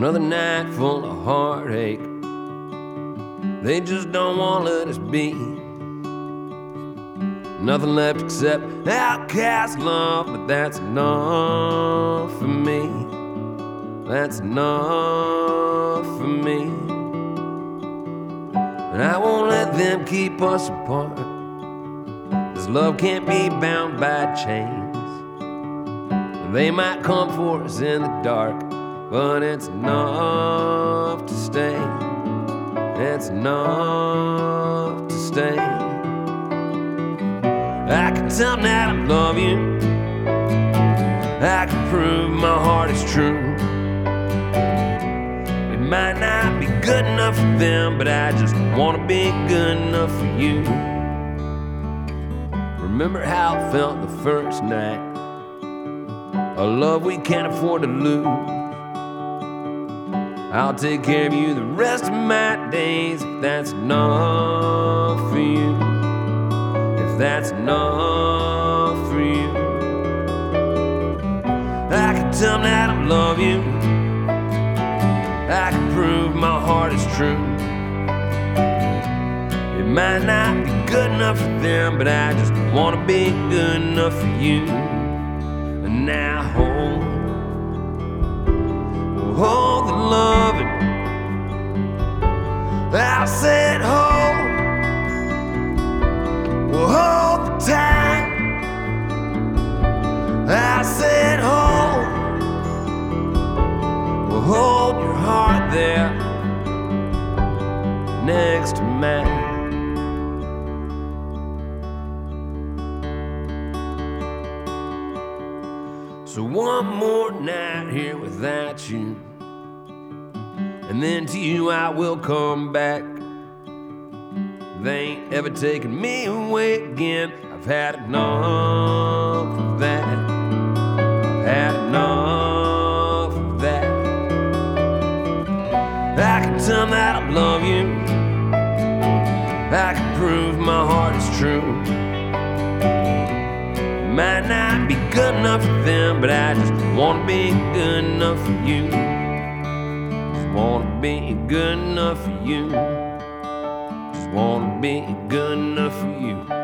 Another night full of heartache. They just don't want to let us be. Nothing left except outcast love, but that's enough for me. That's enough for me. And I won't let them keep us apart. This love can't be bound by chains. They might come for us in the dark, but it's enough to stay. It's enough to stay. I can tell them that I love you. I can prove my heart is true. It might not be good enough for them, but I just want to be good enough for you. Remember how it felt the first night, a love we can't afford to lose. I'll take care of you the rest of my days if that's enough for you. If that's enough for you. I can tell them that I love you. I can prove my heart is true. It might not be good enough for them, but I just want to be good enough for you. And now hold the loving. I said hold the time. I said hold your heart there next to mine. So one more night here without you, and then to you I will come back. They ain't ever taken me away again. I've had enough of that. I've had enough of that. I can tell them that I love you. I can prove my heart is true. Might not be good enough for them, but I just want to be good enough for you. Just want to be good enough for you. Just want to be good enough for you.